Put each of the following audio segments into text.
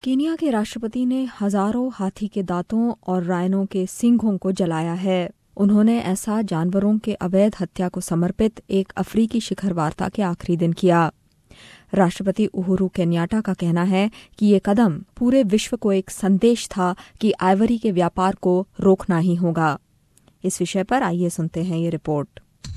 Kenya के राष्ट्रपति ने हजारों हाथी के दांतों और राइनो के सींगों को जलाया है। उन्होंने ऐसा जानवरों के अवैध हत्या को समर्पित एक अफ्रीकी शिखर वार्ता के आखिरी दिन किया। राष्ट्रपति उहुरु केन्याटा का कहना है कि ये कदम पूरे विश्व को एक संदेश था कि आइवरी के व्यापार को रोकना ही होगा। इस विषय पर आइए सुनते हैं ये रिपोर्ट।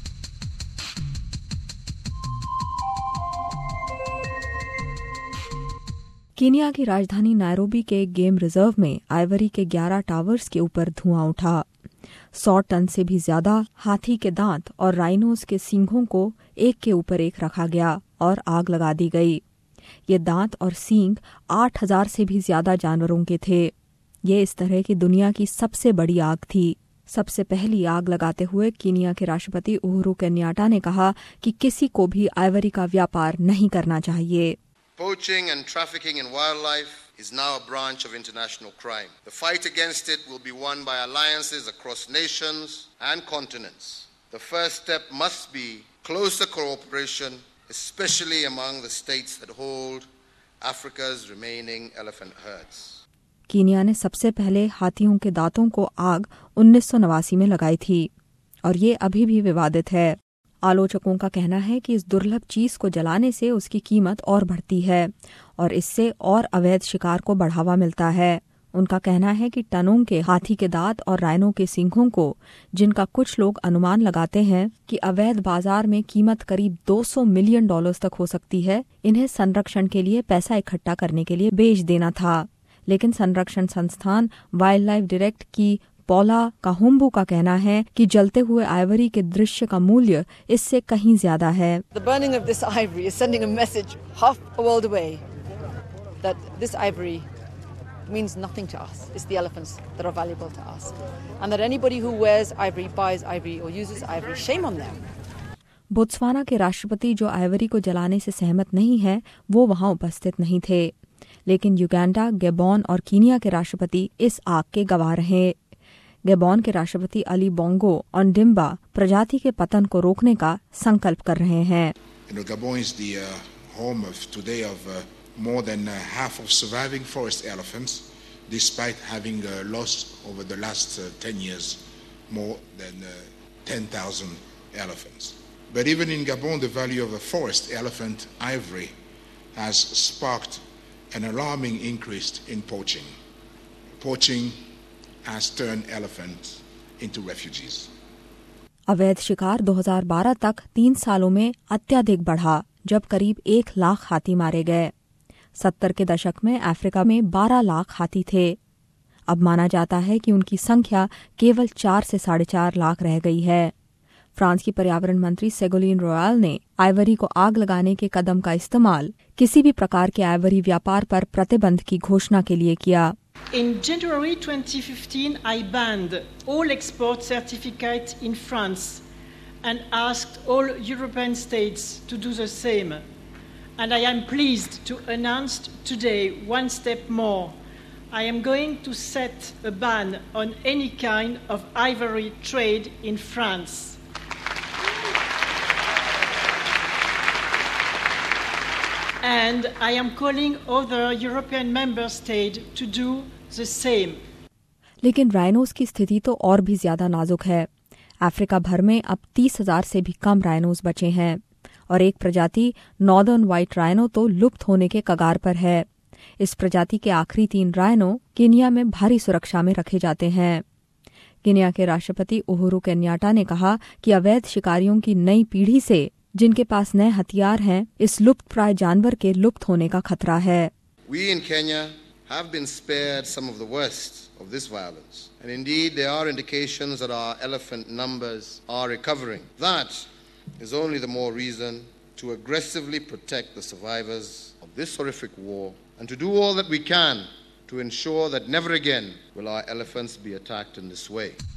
केन्या की राजधानी नायरोबी के गेम रिजर्व में आइवरी के 11 टावर्स के ऊपर धुआं उठा। 100 टन से भी ज्यादा हाथी के दांत और राइनोज के सींगों को एक के ऊपर एक रखा गया और आग लगा दी गई। ये दांत और सींग 8000 से भी ज्यादा जानवरों के थे। ये इस तरह की दुनिया की सबसे बड़ी आग थी। सबसे पहली आग लगाते हुए केन्या के राष्ट्रपति उहुरु केन्याटा ने कहा कि किसी को भी आइवरी का व्यापार नहीं करना चाहिए। Poaching and trafficking in wildlife is now a branch of international crime. The fight against it will be won by alliances across nations and continents. The first step must be closer cooperation, especially among the states that hold Africa's remaining elephant herds. Kenya ने सबसे पहले हाथियों के दांतों को आग 1989 में लगाई थी और ये अभी भी विवादित है। आलोचकों का कहना है कि इस दुर्लभ चीज को जलाने से उसकी कीमत और बढ़ती है और इससे और अवैध शिकार को बढ़ावा मिलता है। उनका कहना है कि टनों के हाथी के दांत और राइनो के सींगों को, जिनका कुछ लोग अनुमान लगाते हैं कि अवैध बाजार में कीमत करीब $200 मिलियन तक हो सकती है, इन्हें संरक्षण के लिए पैसा इकट्ठा करने के लिए बेच देना था। लेकिन संरक्षण संस्थान वाइल्ड लाइफ डायरेक्ट की पॉला काहुम्बू का कहना है कि जलते हुए आइवरी के दृश्य का मूल्य इससे कहीं ज्यादा है। The burning of this ivory is sending a message half a world away that this ivory means nothing to us. It's the elephants that are valuable to us. And that anybody who wears ivory, buys ivory or uses ivory, shame on them. Botswana के राष्ट्रपति जो Ivory को जलाने से सहमत नहीं है, वो वहां उपस्थित नहीं थे। लेकिन युगांडा, गैबोन और कीनिया के राष्ट्रपति इस आग के गवाह रहे। गैबोन के राष्ट्रपति अली बोंगो ओंडिम्बा प्रजाति के पतन को रोकने का संकल्प कर रहे हैं। Gabon is the home of today of more than half of surviving forest elephants, despite having lost over the last 10 years more than 10,000 elephants. But even in Gabon, the value of the forest elephant ivory has sparked an alarming increase in poaching. Poaching has turned elephants into refugees. अवैध शिकार 2012 तक 3 सालों में अत्यधिक बढ़ा, जब करीब 1 लाख हाथी मारे गए। 70 के दशक में अफ्रीका में 12 लाख हाथी थे। अब माना जाता है कि उनकी संख्या केवल 4 से 4.5 लाख रह गई है। फ्रांस की पर्यावरण मंत्री सेगोलिन रॉयल ने आइवरी को आग लगाने के कदम का इस्तेमाल किसी भी प्रकार के आइवरी व्यापार पर प्रतिबंध की घोषणा के लिए किया। In January 2015, I banned all export certificates in France and asked all European states to do the same. And I am pleased to announce today one step more. I am going to set a ban on any kind of ivory trade in France. And I am calling other European member states to do the same. लेकिन rhinos की स्थिति तो और भी ज्यादा नाजुक है। Africa भर में अब 30,000 से भी कम राइनोज बचे हैं और एक प्रजाति नॉर्दर्न व्हाइट राइनो तो लुप्त होने के कगार पर है। इस प्रजाति के आखिरी 3 राइनो केन्या में भारी सुरक्षा में रखे जाते हैं। केन्या के राष्ट्रपति उहुरु केन्याटा ने कहा कि अवैध शिकारियों की नई पीढ़ी से, जिनके पास नए हथियार हैं, इस लुप्त प्राय जानवर के लुप्त होने का खतरा है। We in Kenya have been spared some of the worst of this violence. And indeed, there are indications that our elephant numbers are recovering. That is only the more reason to aggressively protect the survivors of this horrific war and to do all that we can to ensure that never again will our elephants be attacked in this way.